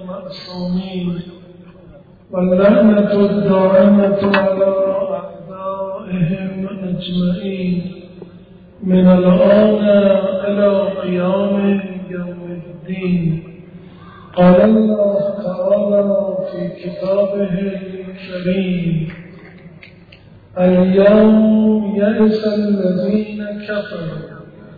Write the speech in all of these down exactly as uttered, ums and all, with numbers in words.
المعصومين واللعنة الدائمة على أعدائهم أجمعين من الآن إلى قيام يوم الدين. قال الله تعالى في كتابه الكريم: اليوم يئس الذين كفروا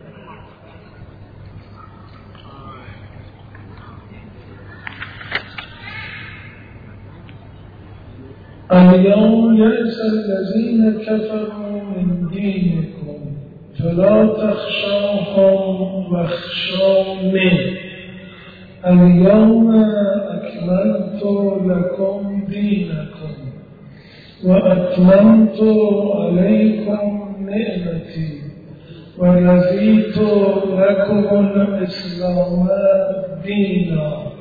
اليوم يئس الذين كفروا من دينكم فلا تخشوهم واخشوني اليوم أكملت لكم دينكم وأتممت عليكم نعمتي ورضيت لكم الإسلام دينا.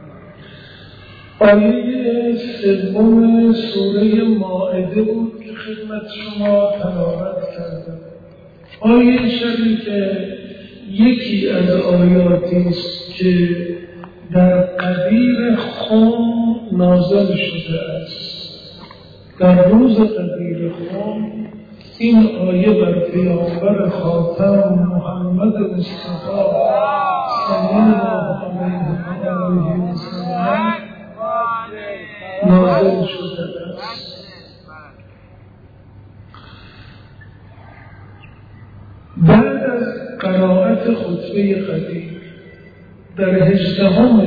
آیه سوم سوره مائده بود که خدمت شما تلاوت کردم. آیه شریفه یکی از آیاتی است که در قدیر خم نازل شده است. در روز قدیر خم این آیه بر پیامبر خاتم محمد مصطفی صلی الله علیه و سلم نازل شده است. بعد از قرائت خطبه قدیر در هجدهم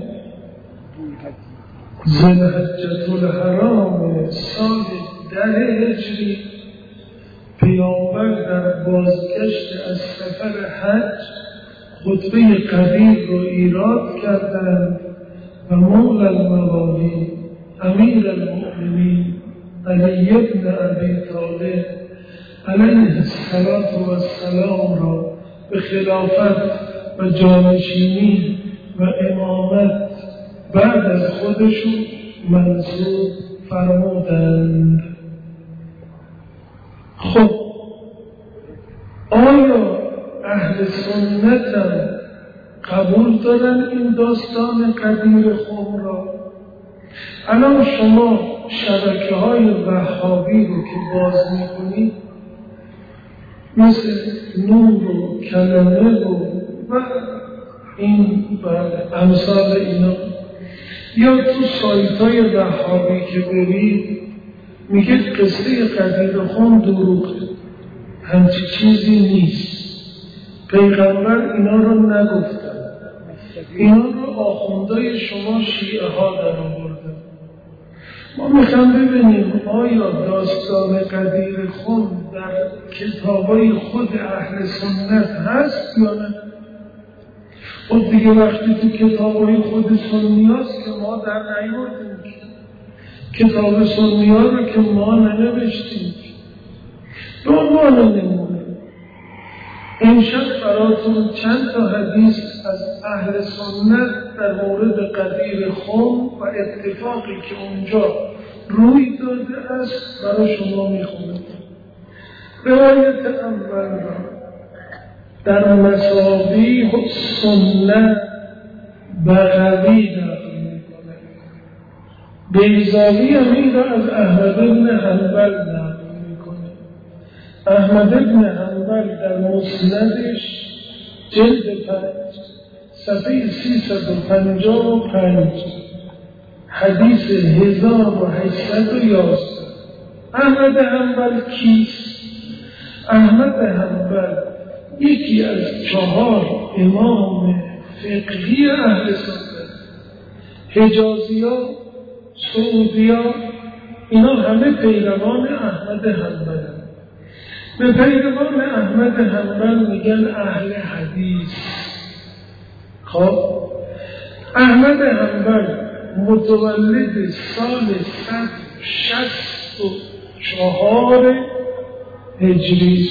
ذوالحجة الحرام سال ده هجری پیامبر در بازگشت از سفر حج خطبه قدیر رو ایراد کردند و مولا الموالی امیر المؤمنین علی ابن ابی طالب علیه السلام را به خلافت و جانشینی و امامت بعد از خودشون منصوب فرمودند. خب آیا اهل سنت هم قبول دارن این داستان قدیر خم را؟ الان شما شبکه های وهابی رو که باز میکنید مثل نور و کلمه و و این امثال اینا، یا تو سایت های وهابی که برید میگه قصه قدیر خم دروغه، همچی چیزی نیست، پیغمبر اینا رو نگفتن، اینا رو آخوندهای شما شیعه ها در آوردن. ما میخوام ببینیم آیا داستان قدیر خم در کتابای خود اهل سنت هست یا نه؟ خب دیگه وقتی تو کتابای خود سنی هست که ما در نیاوردیم، کتاب سنی ها رو که ما ننوشتیم. به عنوان نمونه امشب براتون چند تا حدیث از اهل سنت در مورد قدیر خم و اتفاقی که اونجا روی داده است برای شما میخونم. روایت اول را در مصابیح سنت بغوی نقل میکنه. بیضاوی هم این را از احمد بن حنبل نقل میکنه. احمد بن حنبل در مسندش جلد پنج صفحه سیصد و پنجاه و پنج حدیث هزار و هشتصد و یازده. احمد حنبل کیست؟ احمد حنبل یکی از چهار امام فقهی اهل سنت، حجازی‌ها، سعودی‌ها، اینا همه پیروان احمد حنبل. به پیروان احمد حنبل میگن اهل حدیث. خب احمد حنبل متولد سال صد و شصت و چهار هجری،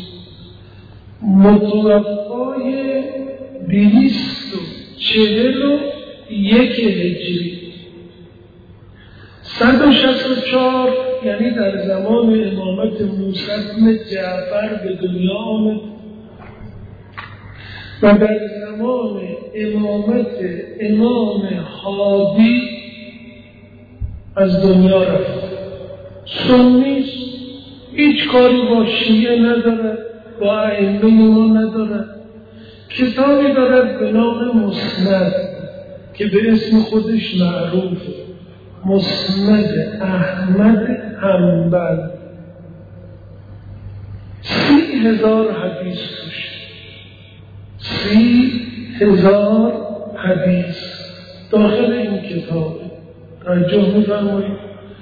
متوفای دویست و چهل و یک هجری. صد و شصت و چهار یعنی در زمان امامت موسی بن جعفر به دنیا آمد. و در زمان امامت امام هادی از دنیا رفت. سنیست، هیچ کاری با شیعه نداره، با ائمه ما نداره. کتابی دارد به نام مسند که به اسم خودش معروفه، مسند احمد حنبل. سی هزار حدیث توش، سی هزار حدیث داخل این کتاب. توجه می‌فرمایید.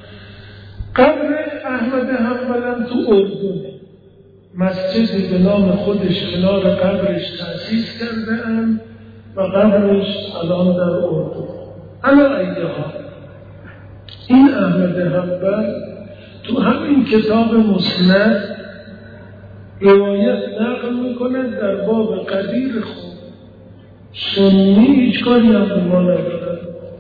قبر احمد حنبل تو اردنه، مسجدی به نام خودش کنار قبرش تأسیس کرده ام و قبرش الان در اردن. اما ایها این احمد حنبل تو همین کتاب مسند روایت نقل میکنه در باب قدیر خود. سنی هیچ کاری هم به ما نداره.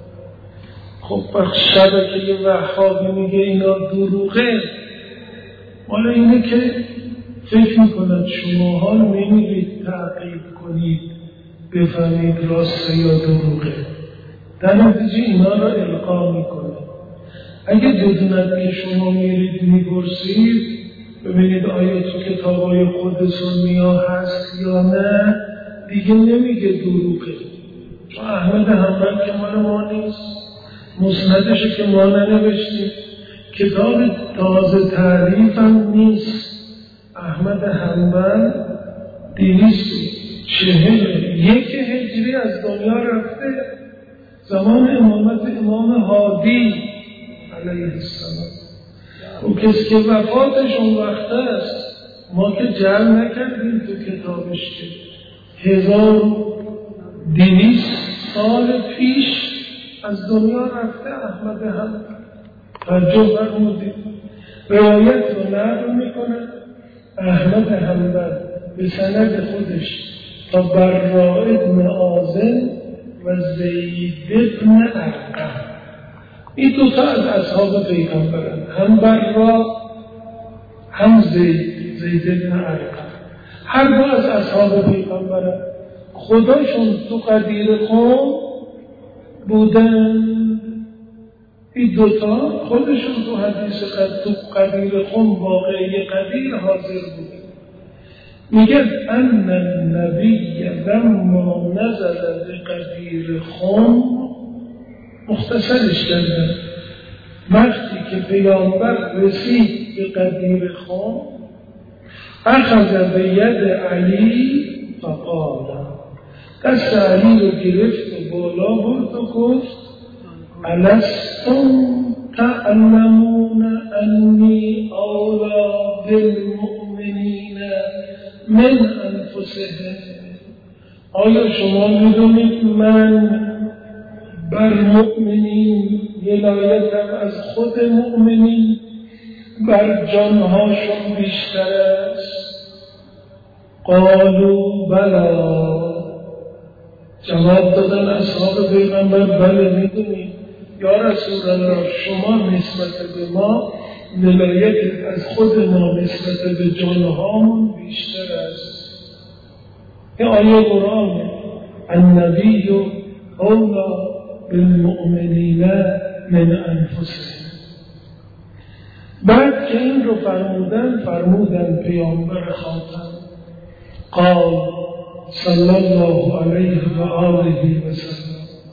خب بخش شبکه وهابی میگه اینا دروغه. مالا اینه که فکر میکنند شماها نمیرید تعقیب کنید بفهمید راسته یا دروغه، در نتیجه اینا را القا میکنه. اگه بدوند که شما میرید میپرسید ببینید آیا تو کتابای خود سنی‌ها هست یا نه، دیگه نمیگه دروغه. چون احمد حنبل که مال ما نیست، مسندشه که ما ننوشتیم، کتاب تازه تعریف هم نیست. احمد حنبل دویست و چهل یک هجری از دنیا رفته، زمان امامت امام هادی علیه السلام. و کسی که وفاتش اون وقت است ما که جمع نکردیم تو کتابش که هزار دویست سال پیش از دنیا رفته احمد حنبل. توجه فرمودید. روایت رو نقل میکنه احمد حنبل به سند خودش تا براء ابن عازم و زید ابن ارقم. این دو تا از اصحاب پیغمبرن، هم براء هم زید زید ابن ارقم، هر دو از اصحاب پیغمبرن. خداشون تو قدیر قوم بودن. این دوتا خودشون تو حدیث قد تو قدیر قوم واقعی قدیر حاضر بودن. میگن ان النبی لما نزل بقدیر قوم، مختصرش کردن، وقتی که پیامبر رسید به قدیر قوم اخذ به ید علی فقال، دست علی رو گرفت و بالا برد و گفت الستم تعلمون انی اولی بالمؤمنین من انفسهم. آیا شما میدونید من بر مؤمنین ولایتم از خود مؤمنین بر جانهاشون بیشتر است؟ قالوا بلا. جواب دادن اصحاب پیغمبر بله میدونیم یا رسول الله، شما نسبت به ما ولایت از خود ما نسبت به جانهامون بیشتر است. این آیه قرآن النبی اولی بالمؤمنین من انفسهم. بعد که این رو فرمودن فرمودن پیامبر خاتم قال صلی الله علیه و آله و سلم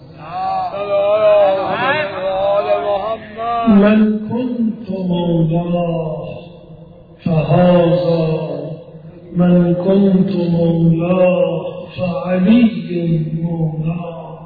من كنت مولاه فهذا من كنت مولاه فعلي مولاه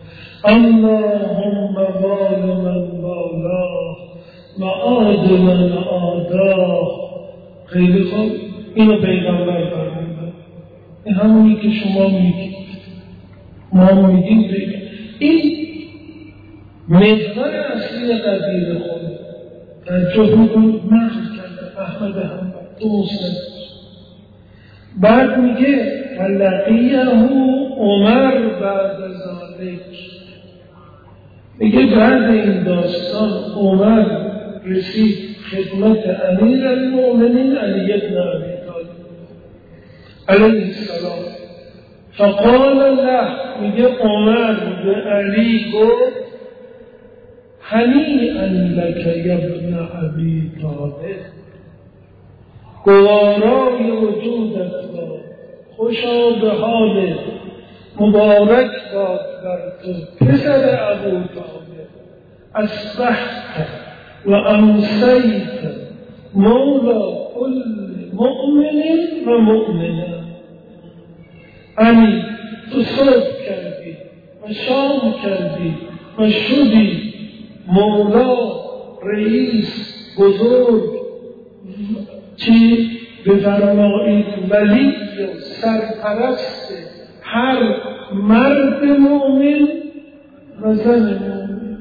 اللهم وال من والاه و عاد من عاداه. خیلی خوب، اینو پیغمبر فرمودن. این همونی که شما میگید ما میگیم پیغمبر. این محور اصلی قدیر خود توجه میکنید نقل کرده احمد حنبل تو مسند. بعد میگه فلقیه عمر بعد ذالک، میگه بعد این داستان عمر رسید خدمت امیر المؤمنین علی بن ابی طالب علیه السلام فقال له، میگه عمر به علی گفت هنیئا لک یا ابن ابی طالب، گوارای وجودت را، خوشا به حال مبارک باد بر تو پسر ابو طالب، اصبحت و امسیت مولا کل مؤمن و مؤمنه. علی تو صبح کردی و شام کردی و شدی مولا، رئیس، بزرگ، چی بفرمایید ولی و سرپرست هر مرد مؤمن و زن مؤمن.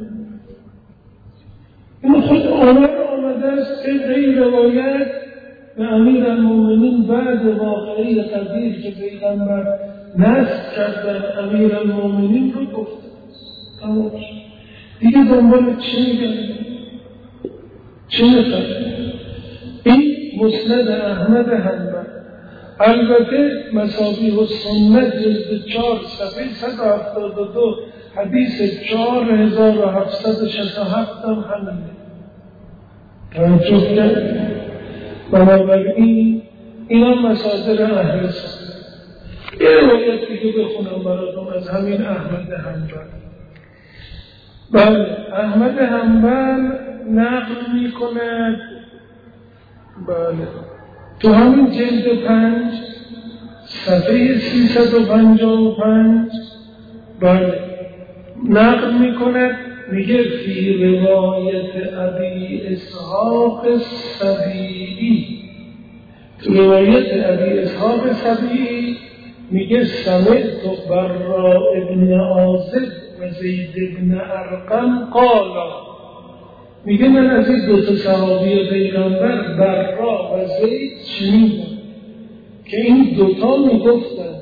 این خود عمر آمده است که این روایت به امیر المؤمنین بعد واقعی قدیر که پیغمبر نصب کردن امیر المؤمنین رو گفته است. دیگه دنبال چی میگن؟ چی میخواد؟ این مسند احمد حنبل، البته مصابیح السنه جلد چهار صفحه صد و هفتاد و دو حدیث چهار هزار و هفتصد و شصت و هفت هم همینه. توجه کرد؟ بنابراین اینا مصادر اهل سنت. یه روایت دیگه بخونم براتون از همین احمد حنبل. بله، احمد حنبل نقل میکند، بله، تو همین جلد پنج صفحه سیصد و پنجاه و پنج بله نقل میکند، میگه فی روایت ابی اسحاق السبیعی، تو روایت ابی اسحاق السبیعی میگه سمعت برا ابن عازب و زید ابن ارقم قالا، میگه من از این دوتا صحابی پیغمبر برا و زید شنیدم که این دوتا میگفتن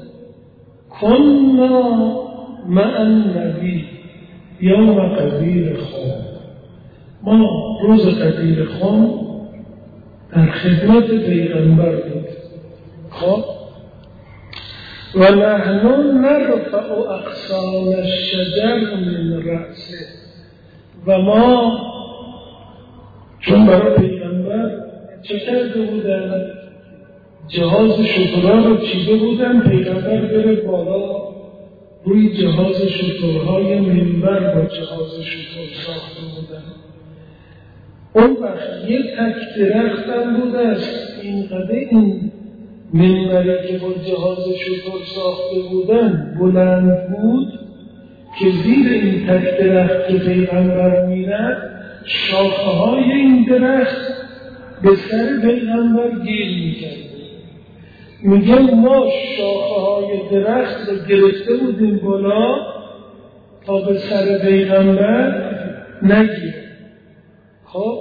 کنا مع النبی یوم قدیر خم، ما روز قدیر خم در خدمت پیغمبر بود. خب و نحن نرفع اغصان الشجر من رأسه، و ما چون برای پیغمبر چه کرده بودن؟ جهاز شترها رو چیده بودن، پیغمبر بره بالا روی جهاز شترهای منبر با جهاز شتر ساخته بودن. اون وقت یک تک درخت هم بوده است، اینقدر این منبری که با جهاز شتر ساخته بودن بلند بود که زیر این تک درخت که پیغمبر میرد شاخه های این درخت به سر پیغمبر گیر میکرد. میگه ما شاخه های درخت رو گرفته بودیم بالا تا به سر پیغمبر نگیر. خب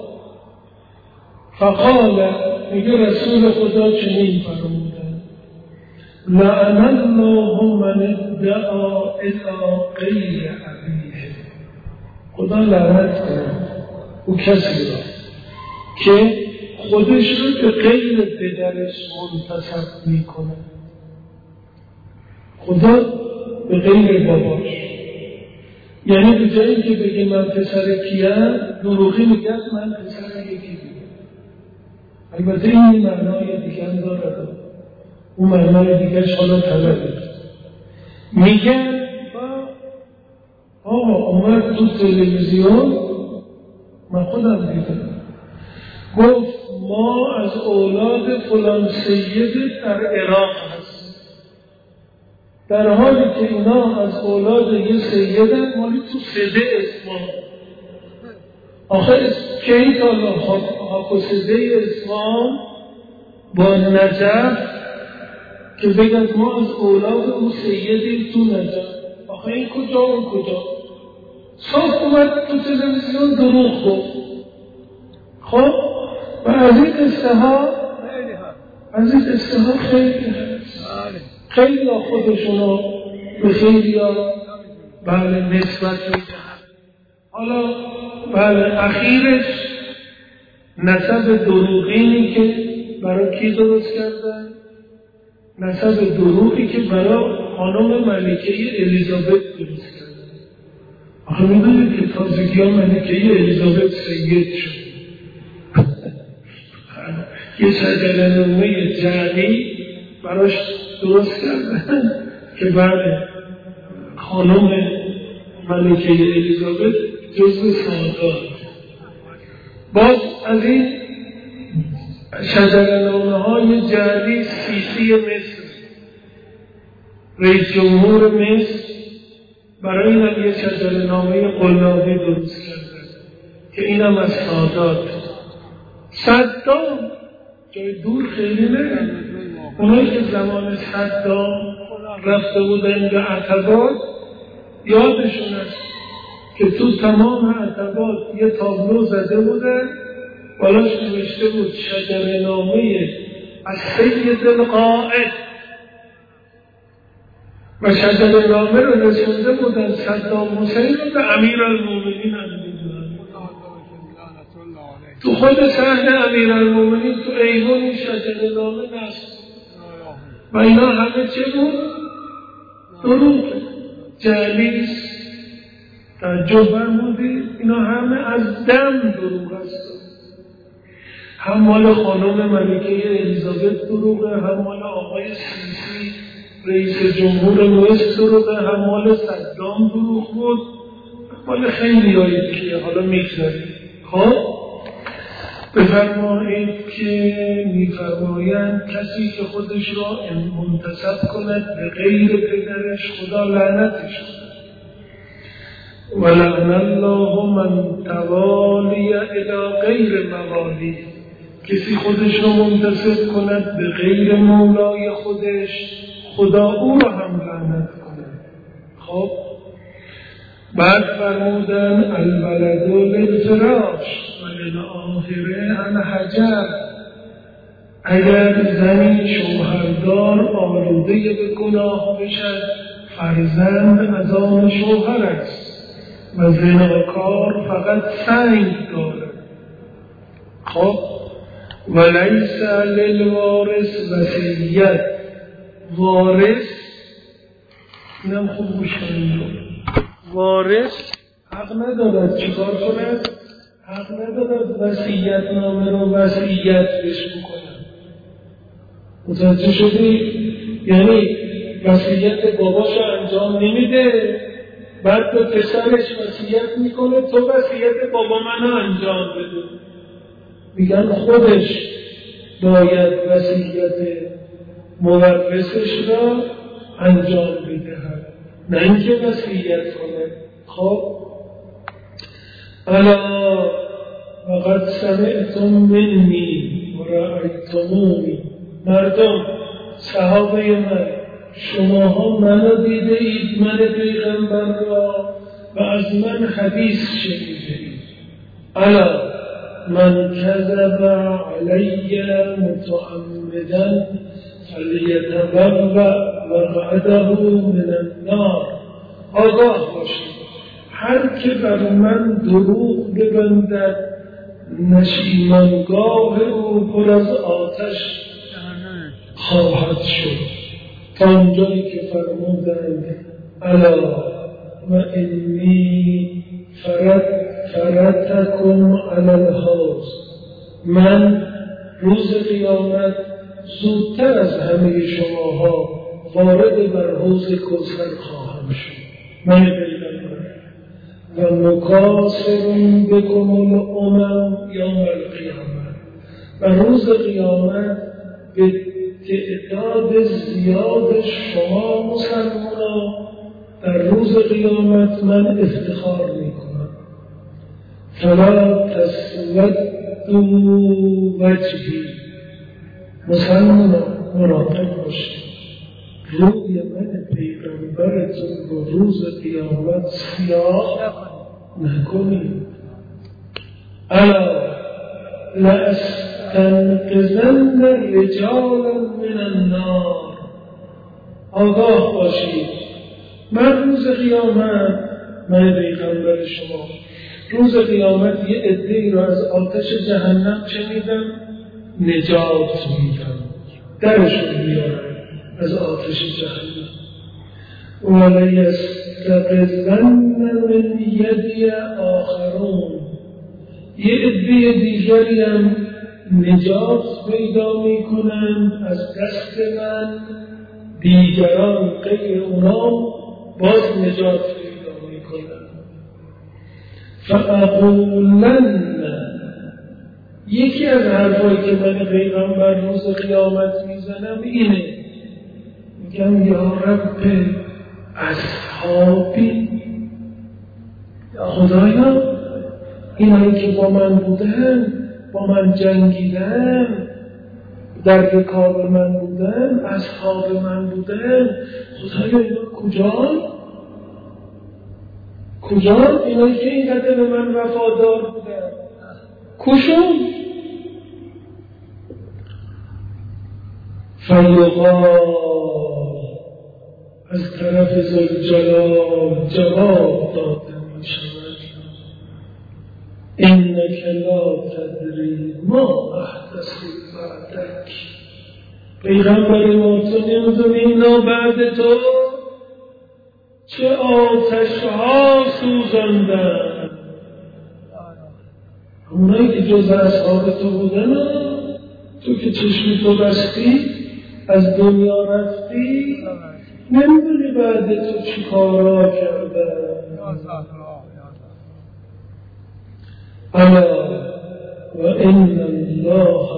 فقال، میگه رسول خدا چنین فرمودن لعن الله من ادعا الی غیر ابیه، خدا لعنت کنه او کسی را که خودش رو به غیر پدرش منتسب میکنه. خدا به غیر باباش، یعنی به جایی که بگه من پسر کیم، دروغی میگه من پسر یکی دیگه. البته این معنای دیگه هم داره، اون معنای دیگهش حالا طلبه. میگه آقا اومد تو تلویزیون، من خودم دیدم، گفت ما از اولاد فلان سید در عراق هستیم، در حالی که اینا از اولاد یه سیدن مالی تو سده اسمان. آخه کی تا حاک سده اسمان با نجف که بگن ما از اولاد اون سیدیم تو نجف. آخه این کجا اون کجا؟ صاف اومد تو تلویزیون دروغ گفت. خب و از این قصه ها از این قصه ها خیلی هست، خیلی ها خودشونو به خیلی ها بله نسبت میدهن. حالا بله اخیرش نسب دروغینی که برای کی درست کردن؟ نسب دروغی که برای خانم ملکه الیزابت درست کرد. آخه میدونید که تازگی ها ملکه الیزابت سید شد. یه شجره‌نامه جعلی براش درست کردن که بعد خانم ملکه الیزابت جزو سادات. باز از این شجره‌نامه های جعلی سیسی مصر رئیس جمهور مصر برای این هم یه شجره‌نامه قلابی درست کرده که اینم از سادات. صدام جای دور خیلی نه، اونایی که زمان صدام رفته بودن به عتبات یادشون است که تو تمام عتبات یه تابلو زده بودن، بالاش نوشته بود شجره‌نامه از سید القائد و شجره‌نامه رو رسونده بودن صدام حسین رو به امیرالمومنین امیرالمومنین. تو خود صحن امیرالمومنین تو ایوان شجره‌نامه نصب و اینا همه چه بود؟ دروغ جعلیست. تعجب فرمودید اینا همه از دم دروغ هست. هم مال خانم ملکه الیزابت دروغه، هم مال آقای سیسی رئیس جمهور مصر دروغه، هم مال صدام دروغ بود، مال خیلی هایی که حالا میگذاریم. خب بفرمایید که میفرمایند کسی که خودش را منتسب کند به غیر پدرش خدا لعنتش کند. ولعن الله من توالی الی غیر موالی، کسی خودش را منتسب کند به غیر مولای خودش خدا او را هم لعنت کند. خب بعد فرمودن الولد للفراش وللآخره الحجر، اگر زنی شوهردار آلوده به گناه بشد فرزند از آن شوهر است و زناکار فقط سنگ دارد. خب ولیس للوارث وصیت، وارث اینم خوب گوش کنید، وارث حق ندارد چیکار کند؟ حق ندارد وصیت نامه رو وصیت بهش بکنه. متوجه شدی؟ یعنی وصیت باباشو انجام نمیده، بعد به پسرش وصیت میکنه تو وصیت بابا منو انجام بده. میگن خودش باید وصیت مورثش را انجام بدهد، نه اینکه وصیت کنه. خب الا وقد سمعتم منی و رأیتمونی، مردم صحابه من شماها منو دیده اید من پیغمبر را و از من حدیث شنیده اید. الا من کذب علی متعمدا فلیتبوأ مقعده من النار. آگاه باشید هر که بر من دروغ ببندد نشیمنگاه او پر از آتش خواهد شد. تا اونجایی که فرمودند الا و انی فرد فرتکم علی الحوض، من روز قیامت زودتر از همه شماها وارد بر حوض کوثر خواهم شد. من پیغمبر و مکاسر بکم الامم یوم القیامه، و روز قیامت به تعداد زیاد شما مسلمانان در روز قیامت من افتخار میکنم. فلا تسودوا وجهی، مسلمانان مراقب باشید روی من پیغمبرتون رو روز قیامت سیاه نکنید. الا لأستنقذن رجالا من النار، آگاه باشید من روز قیامت، من پیغمبر شما روز قیامت یه عده‌ای رو از آتش جهنم چه میدم؟ نجات میدم، درشون میارم از آتش جهنم. ولیستقلن من یدی آخرون، یه عده دیگری هم نجات پیدا می کنند از دست من، دیگران غیر اونا باز نجات پیدا می کنند. فاقولن، یکی از حرفایی که من پیغمبر روز قیامت میزنم اینه، میگم یا رب اصحابی، یا خدایا اینایی که با من بودن، با من جنگیدن، در رکاب من بودن، اصحاب من بودن، خدایا اینا کجان؟ کجان اینایی که اینقدر به من وفادار بودن؟ کشون؟ فیقال، از طرف ذوالجلال جواب داده می شود انک لا تدری ما احدث بعدک، پیغمبر ما تو نمیدونی اینا بعد تو چه آتش ها سوزندن. اونایی که جز اصحاب تو بودن، تو که چشمی تو بستی از دنیا رفتی، نمیدونی بعد تو چی کارا کردن. الا و ان الله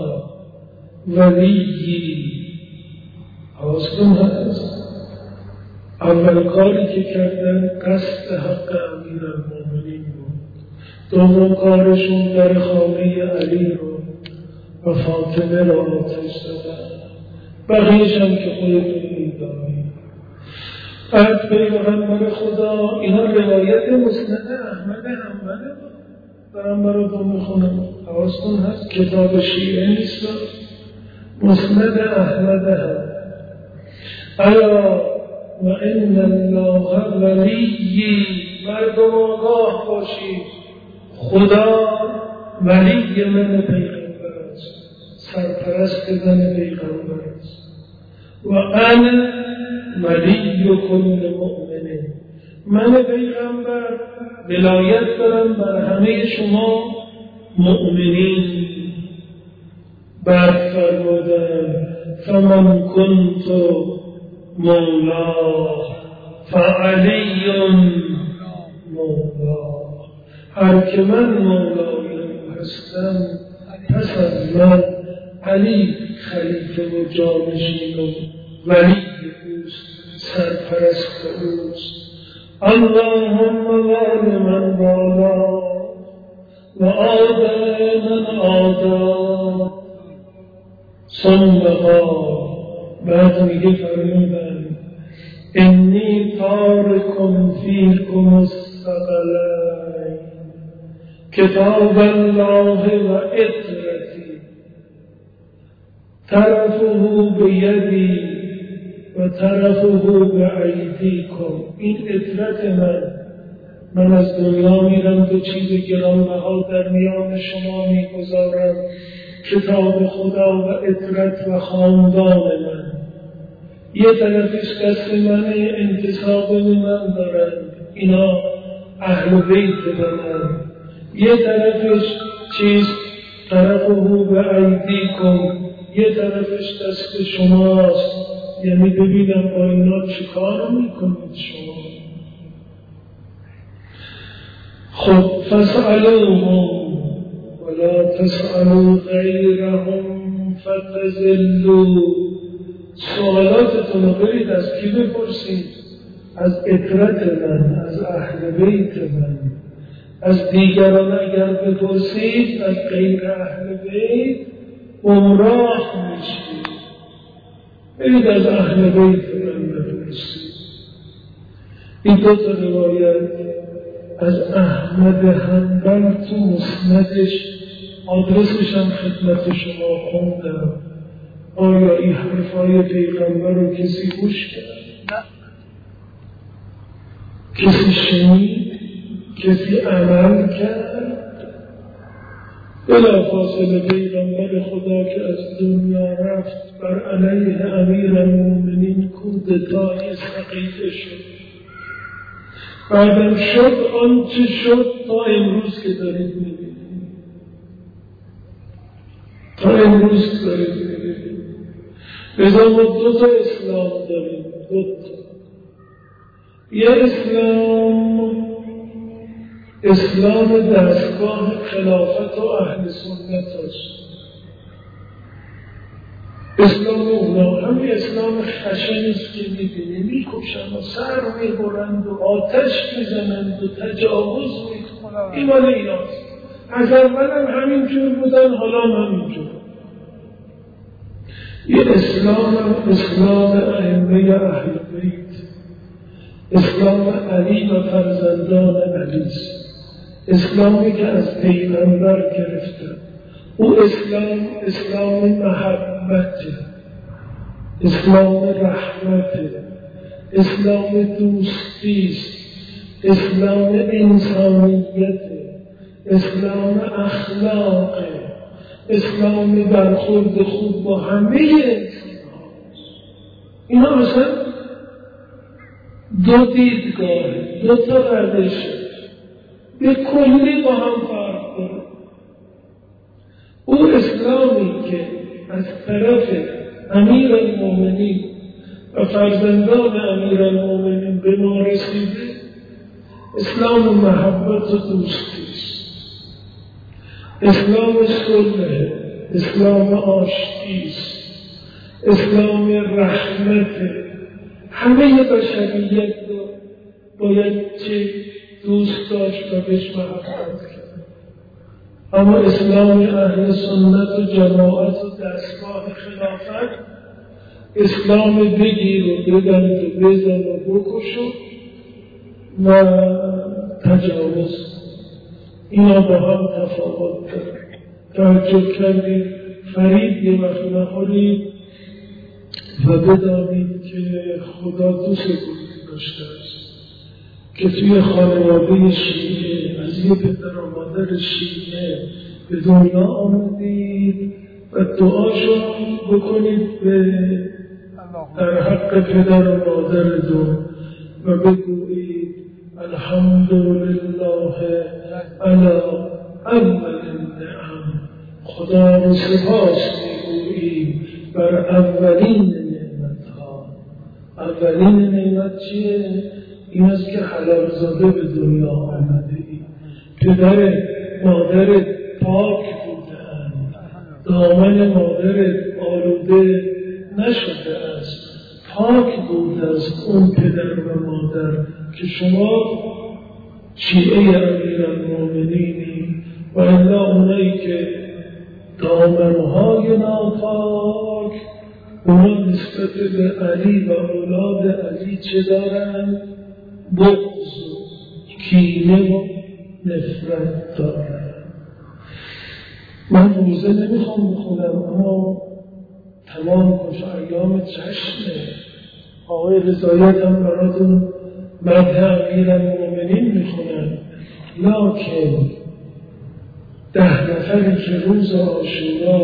ولی، حواظ کن هست اول کاری که کردن قصد حق امیر المومنین بود، دوم کارشون در خانه علی رو و فاطمه رو آتش زدن، بقیه‌ش هم که خودتون می‌دانید. بعد پیغمبر خدا، اینا روایت مسند احمد حنبله دارم براتون میخونم، حواظ کن هست کتاب شیعه نیست، مسند احمد هم. الا و ان الله ولی، مردم آگاه باشید خدا ولی من پیغمبر است، سرپرست من پیغمبر است. و انا ولی کل مؤمن، من پیغمبر ولایت دارم بر همه شما مؤمنین. بعد فرمودن فمن کنت مولا فعلی مولا، هر که من مولایم هستم پس از من علی خلیفه و جانشین و ولی اوست، سرپرست اوست. اللهم وال من والا و آدم من آدم. ثم قال، بعد میگه فرمودن انی تارکم فیکم الثقلین کتاب الله و اطرتی طرفه بیدی و طرفه بعیدیکم. این اطرت من، من از دنیا میرم تو چیز گرانبها در میان شما میگذارم، کتاب خدا و اطرت و خاندان من. یه طرفش دست من، انتصاب من دارن، اینا اهل بیت من. یه طرفش چیز طرفه بعیدیکم، یه طرفش دست شماست، یعنی ببینم با اینا چی کار میکنید شما. خب فسألوهم ولا تسألوا غیرهم فتزلوا. سوالاتتون رو برید از کی بپرسید؟ از اطرت من، از اهل بیت من. از دیگران اگر بپرسید، از غیر اهل بیت گمراه میشید. برید از اهل بیت من بپرسید. این دو تا روایت از احمد حنبل تو مسندش، آدرسش هم خدمت شما خوندم. آیا این حرفای پیغمبر رو کسی گوش کرد؟ نه. کسی شنید؟ کسی عمل کرد؟ بلا فاصله پیغمبر خدا که از دنیا رفت بر علیه امیرالمومنین کودتای سقیفه شد. بعدم شد آنچه شد تا امروز که دارید میبینید، تا امروز دارید میبینید. لذا ما دو تا اسلام داریم، دو تا. یه اسلام اسلام دستگاه خلافت و اهل سنت هست. اسلام اونا همین اسلام خشنیست که میبینی، میکشن و سر میبرند و آتش میزنند و تجاوز میکنند. این مال ایناست. از اول هم همینجور بودن، حالا همینجور. یه اسلام اسلام ائمه اهل بیت، اسلام علی و فرزندان علیست، اسلامی که از پیغمبر گرفته. او اسلام اسلام محبته، اسلام رحمته، اسلام دوستیست، اسلام انسانیته، اسلام اخلاقه، اسلام برخورد خوب با همه انسان هاست. اینا مثلا دو دیدگاه، دو تا روشه، به کلی با هم فرق داره. او اسلامی که از طرف امیرالمومنین و فرزندان امیرالمومنین به ما رسیده، اسلام محبت و دوستی است، اسلام صلح، اسلام آشتی است، اسلام رحمت. همه بشریت رو باید چه دوست داشت و بهش محبت کرد. اما اسلام اهل سنت و جماعت و دستگاه خلافت اسلام بگیر و ببند و بزن و بکش و تجاوز. اینا با هم تفاوت داره. توجه کردید فرید یه وقت نخورید و بدانید که خدا دو سکوتی داشته است که توی خانواده شیعه از یه پدر و مادر شیعه به دنیا آمدید و دعاشو بکنید به در حق پدر و مادر دو و بگویید الحمدلله علی اول النعم. خدا رو سپاس میگوییم بر اولین نعمت ها. اولین نعمت چیه؟ این است که حلال زاده به دنیا آمده ای. پدر مادر پاک بودند، دامن مادر آلوده نشده است، پاک بوده است اون پدر و مادر که شما شیعه امیرالمومنینی و الا اونایی که دامنهای ناپاک اونا نسبت به علی و اولاد علی چه دارن؟ بغض و کینه و نفرت دارن. من روزه نمیخوام بخونم اما تمام کش ایام جشنه. آقای رضایت هم براتون مدح امیرالمومنین میخونن، لکن ده نفری که روز عاشورا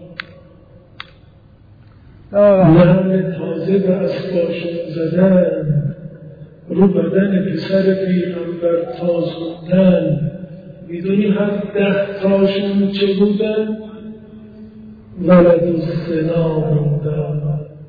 نعل تازه به اسباشون زدن، رو بدن پسر پیغمبر تازوندن، میدونی هر ده تاشون چه بودن؟ ولد الزنا بودن،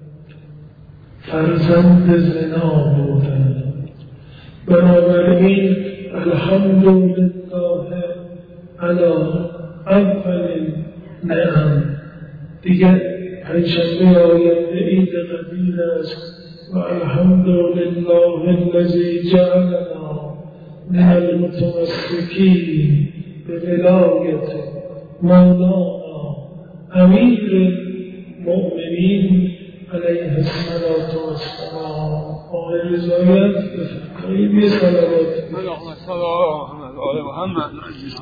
فرزند زنا بودن. بنابراین الحمدلله علی اول نعم. دیگه پنجشنبه آینده عید قدیر است و الحمدلله الذی جعلنا من المتمسکین به ولایت مولانا امیر مؤمنین علیه الصلاة والسلام. آقای رضایت بفرمایید یه صلوات. اللهم صل علی محمد.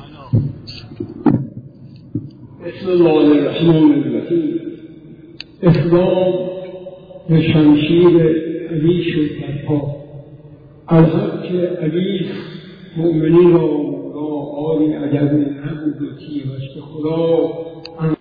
بسم الله الرحمن الرحیم. اسلام به شمشیر علی شد برپا. الحق که علی مؤمنین را آل کاری عدم نبود و تیغش به خدا